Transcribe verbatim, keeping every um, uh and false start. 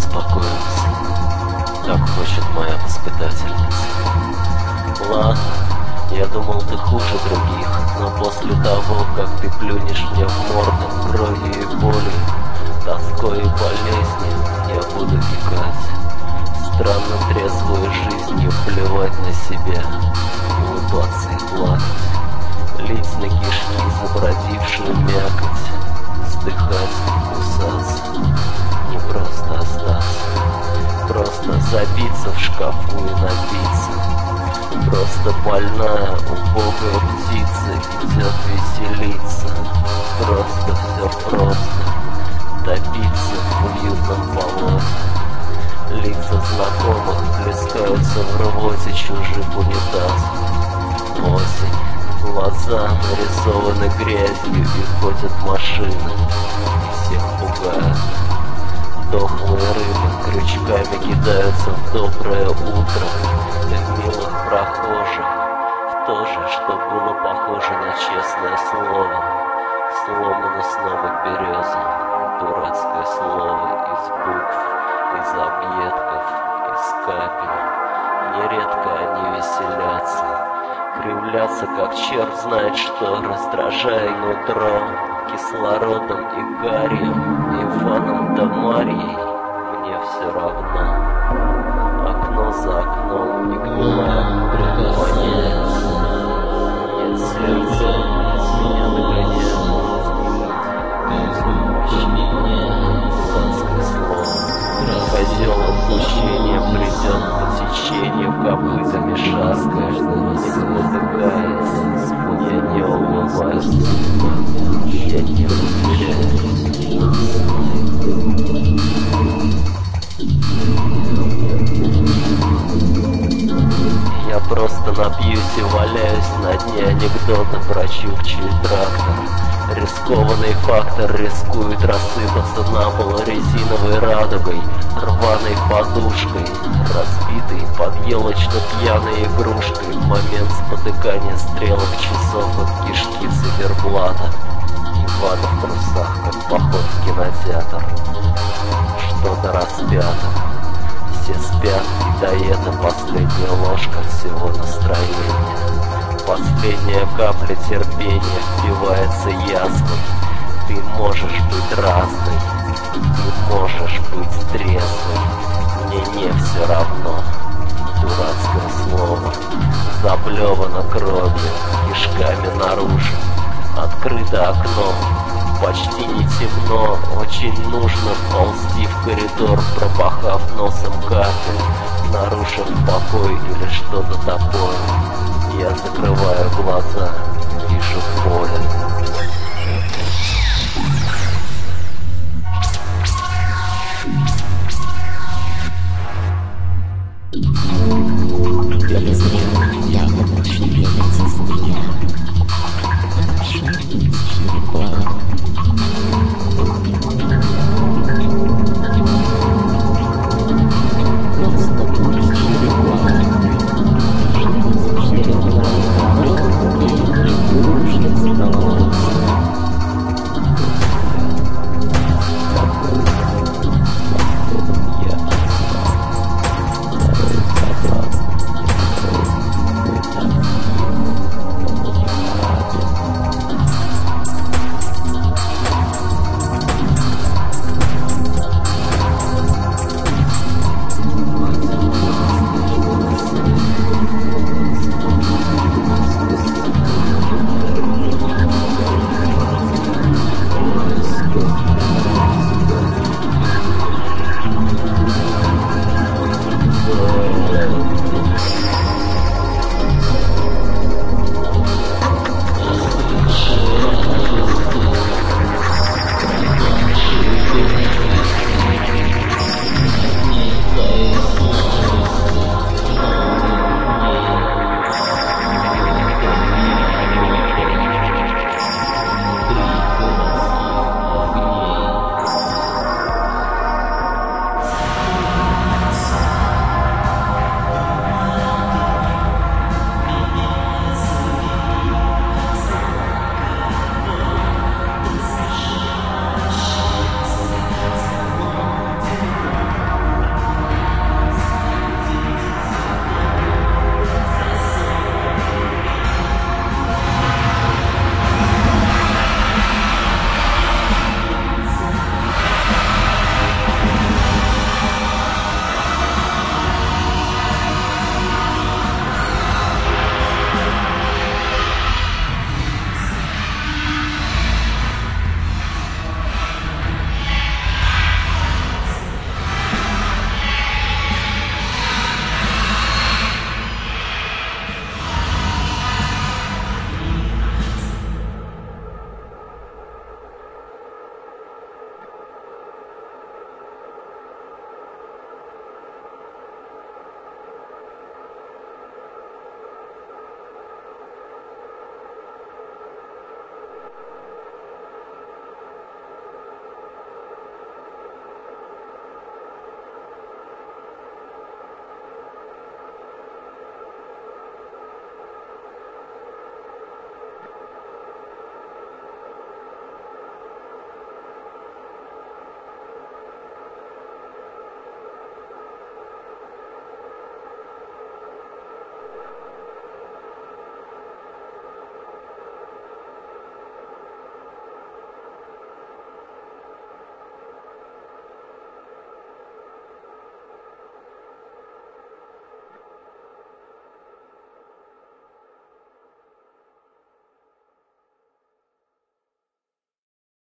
успокоиться. Так хочет моя воспитательница. Ладно, я думал, ты хуже других, но после того, как ты плюнешь мне в морду кровью и болью, тоской и болезнью, я буду икать. Странно трезвую жизнью плевать на себя, улыбаться и плакать, лить на кишки забродившую мякоть, вздыхать и кусаться, не просто остаться, просто забиться в шкафу и напиться. Просто больная, убогая птица идет веселиться. Просто все просто, топиться в уютном болоте. Лица знакомых плескаются в рвоте чужих унитазов. Осень, глаза нарисованы грязью и ходят машины, и всех пугают. Дохлые рыбы крючками кидаются в доброе утро, и в милых прохожих, в то же, что было похоже на честное слово, сломано снова береза, дурацкое слово из букв, из объедков, из капель. Нередко они веселятся, кривлятся, как черт знает что, раздражая нутро кислородом и гарью, и фаном да Марьей. Мне все равно. Окно за окном, и гнилая прикасается. Нет сердца, меня догоняет. Дурацкое слово. Козел отпущения придет по течению, копытами шаскает, не спотыкается, мне не улыбается, я не уверяюсь. Я просто напьюсь и валяюсь на дне анекдота про чукчу и трактор. Рискованный фактор рискует рассыпаться на пол резиновой радугой, рваной подушкой, разбитой под елочно-пьяной игрушкой в момент спотыкания стрелок часов от кишки циферблата. И вата в трусах, как поход в кинотеатр. Что-то распято. Все спят, и до этого последняя ложка всего настроения. Последняя капля терпения впивается язвой. Ты можешь быть разной, ты можешь быть трезвой. Мне не все равно. Дурацкое слово заблевано кровью, кишками наружу. Открыто окно, почти не темно. Очень нужно ползти в коридор, пропахав носом капель, нарушив покой или что-то такое. Я закрываю глаза, вижу поле. Я